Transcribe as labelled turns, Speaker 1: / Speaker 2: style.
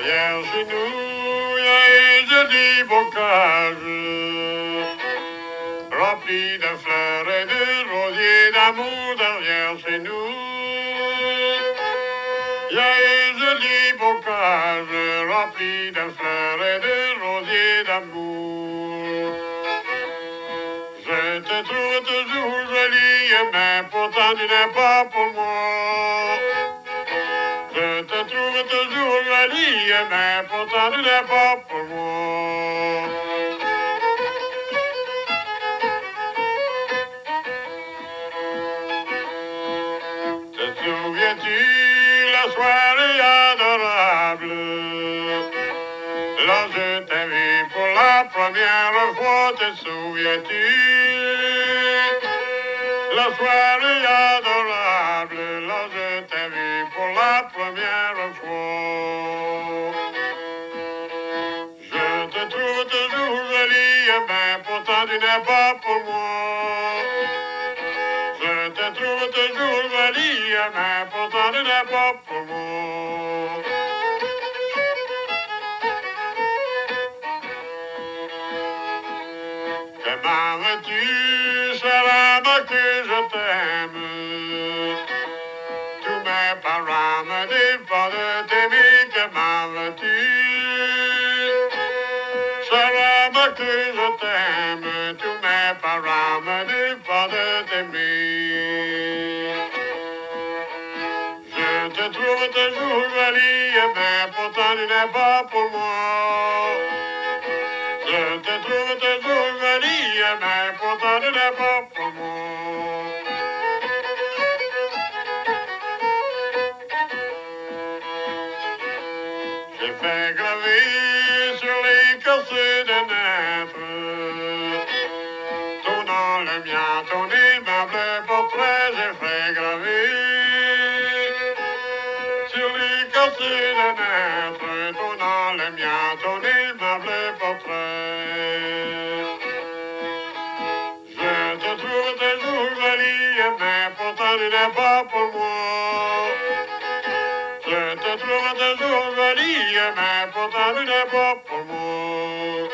Speaker 1: Derrière chez nous, il y a un joli bocage rempli de fleurs et de rosiers d'amour. Derrière chez nous, il y a un joli bocage rempli de fleurs et de rosiers d'amour. Je te trouve toujours jolie, mais pourtant tu n'es pas pour moi. Je te trouve toujours jolie, mais pourtant tu n'es pas pour moi. Te souviens-tu la soirée adorable? Là je t'ai vu pour la première fois, te souviens-tu? La soirée adorable, là je t'ai vu pour la première fois. Je te trouve toujours jolie, mais pourtant tu n'es pas pour moi. Je te trouve toujours jolie, mais pourtant tu n'es pas pour moi. Comment veux-tu, chère âme, que je t'aime? Tous mes parents me disent pas de t'aimer. Comment veux-tu, chère âme, que je t'aime? Tous mes parents me disent pas de t'aimer. Je te trouve toujours jolie, mais pourtant tu n'es pas pour moi. Je te trouve toujours jolie, mais pourtant tu n'es pas pour moi. J'ai fait graver sur les cassés de nèfres ton nom, le mien, ton aimable portrait. J'ai fait graver sur les cassés de nèfres ton nom, le mien, ton aimable portrait. Je te trouve toujours jolie, mais pourtant tu n'es pas pour moi. Je te trouve toujours jolie, mais pourtant tu n'es pas pour moi.